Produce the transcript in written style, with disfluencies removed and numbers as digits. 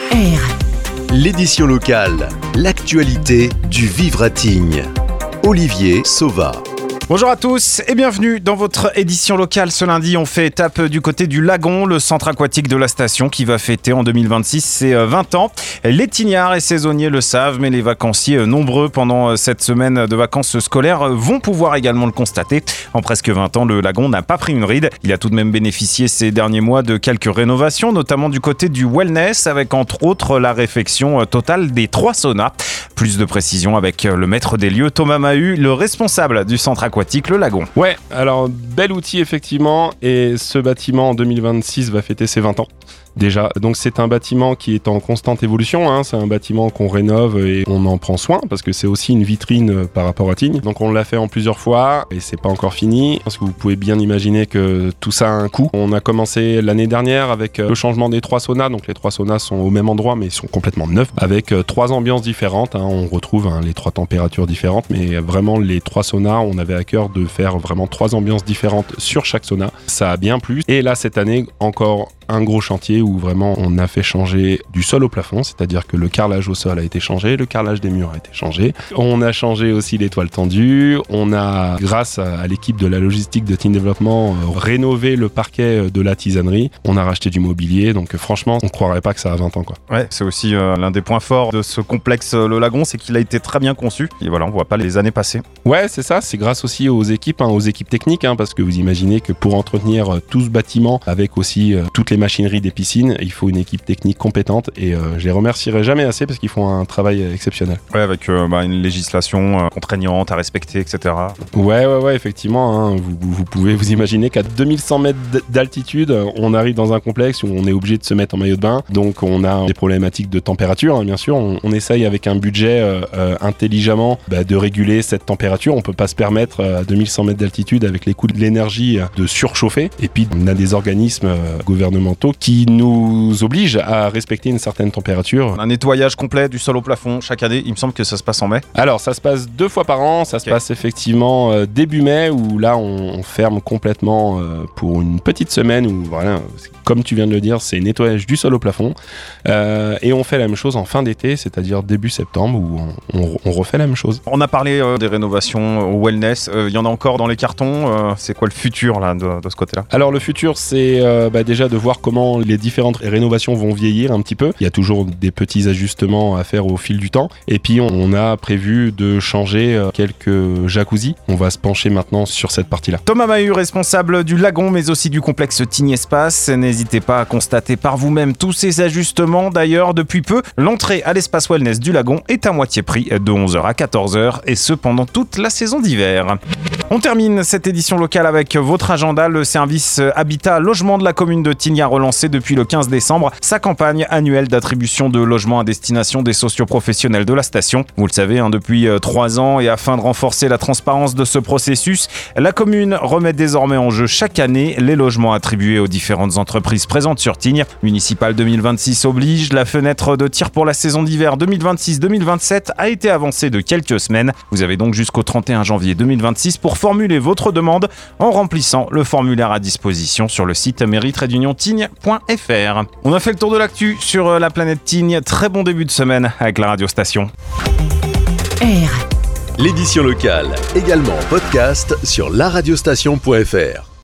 R. L'édition locale, l'actualité du vivre à Tignes. Olivier Sauva. Bonjour à tous et bienvenue dans votre édition locale. Ce lundi, on fait étape du côté du Lagon, le centre aquatique de la station qui va fêter en 2026 ses 20 ans. Les Tignards et saisonniers le savent, mais les vacanciers nombreux pendant cette semaine de vacances scolaires vont pouvoir également le constater. En presque 20 ans, le Lagon n'a pas pris une ride. Il a tout de même bénéficié ces derniers mois de quelques rénovations, notamment du côté du wellness, avec entre autres la réfection totale des 3 saunas. Plus de précision avec le maître des lieux, Thomas Mahut, le responsable du centre aquatique, le Lagon. Ouais, alors bel outil effectivement, et ce bâtiment en 2026 va fêter ses 20 ans. Déjà, donc c'est un bâtiment qui est en constante évolution, c'est un bâtiment qu'on rénove et on en prend soin parce que c'est aussi une vitrine par rapport à Tignes. Donc on l'a fait en plusieurs fois et c'est pas encore fini parce que vous pouvez bien imaginer que tout ça a un coût. On a commencé l'année dernière avec le changement des 3 saunas, donc les 3 saunas sont au même endroit mais ils sont complètement neufs avec 3 ambiances différentes. On retrouve les 3 températures différentes, mais vraiment les 3 saunas, on avait à cœur de faire vraiment 3 ambiances différentes sur chaque sauna. Ça a bien plu et là cette année encore un gros chantier où vraiment on a fait changer du sol au plafond, c'est-à-dire que le carrelage au sol a été changé, le carrelage des murs a été changé. On a changé aussi les toiles tendues, on a, grâce à l'équipe de la logistique de Tignes Développement, rénové le parquet de la tisanerie. On a racheté du mobilier, donc franchement, on croirait pas que ça a 20 ans, quoi. Ouais, c'est aussi l'un des points forts de ce complexe, le Lagon, c'est qu'il a été très bien conçu. Et voilà, on voit pas les années passer. Ouais, c'est ça, c'est grâce aussi aux équipes techniques, parce que vous imaginez que pour entretenir tout ce bâtiment, avec aussi toutes les machineries des piscines, il faut une équipe technique compétente et je les remercierai jamais assez parce qu'ils font un travail exceptionnel. Ouais, avec une législation contraignante à respecter, etc. Ouais, effectivement, vous pouvez vous imaginer qu'à 2100 mètres d'altitude, on arrive dans un complexe où on est obligé de se mettre en maillot de bain, donc on a des problématiques de température, bien sûr. On essaye avec un budget intelligemment de réguler cette température. On peut pas se permettre à 2100 mètres d'altitude avec les coûts de l'énergie de surchauffer, et puis on a des organismes gouvernementaux qui nous oblige à respecter une certaine température. Un nettoyage complet du sol au plafond chaque année, il me semble que ça se passe en mai. Alors ça se passe 2 fois par an, ça se passe effectivement début mai où là on ferme complètement pour une petite semaine où voilà, comme tu viens de le dire, c'est nettoyage du sol au plafond et on fait la même chose en fin d'été, c'est-à-dire début septembre où on refait la même chose. On a parlé des rénovations au wellness, il y en a encore dans les cartons, c'est quoi le futur là de ce côté-là? Alors le futur c'est déjà de voir comment les différentes rénovations vont vieillir un petit peu. Il y a toujours des petits ajustements à faire au fil du temps. Et puis on a prévu de changer quelques jacuzzis. On va se pencher maintenant sur cette partie-là. Thomas Mahut, responsable du Lagon, mais aussi du complexe Tignes Espace. N'hésitez pas à constater par vous-même tous ces ajustements. D'ailleurs, depuis peu, l'entrée à l'espace wellness du Lagon est à moitié prix de 11h à 14h, et ce pendant toute la saison d'hiver. On termine cette édition locale avec votre agenda. Le service Habitat Logement de la commune de Tignes a relancé depuis le 15 décembre sa campagne annuelle d'attribution de logements à destination des socioprofessionnels de la station. Vous le savez, depuis 3 ans, et afin de renforcer la transparence de ce processus, la commune remet désormais en jeu chaque année les logements attribués aux différentes entreprises présentes sur Tignes. Municipal 2026 oblige, la fenêtre de tir pour la saison d'hiver 2026-2027 a été avancée de quelques semaines. Vous avez donc jusqu'au 31 janvier 2026 pour formuler votre demande en remplissant le formulaire à disposition sur le site mairie-tignes.fr. On a fait le tour de l'actu sur la planète Tignes. Très bon début de semaine avec la radio station. R. L'édition locale, également en podcast sur laradiostation.fr.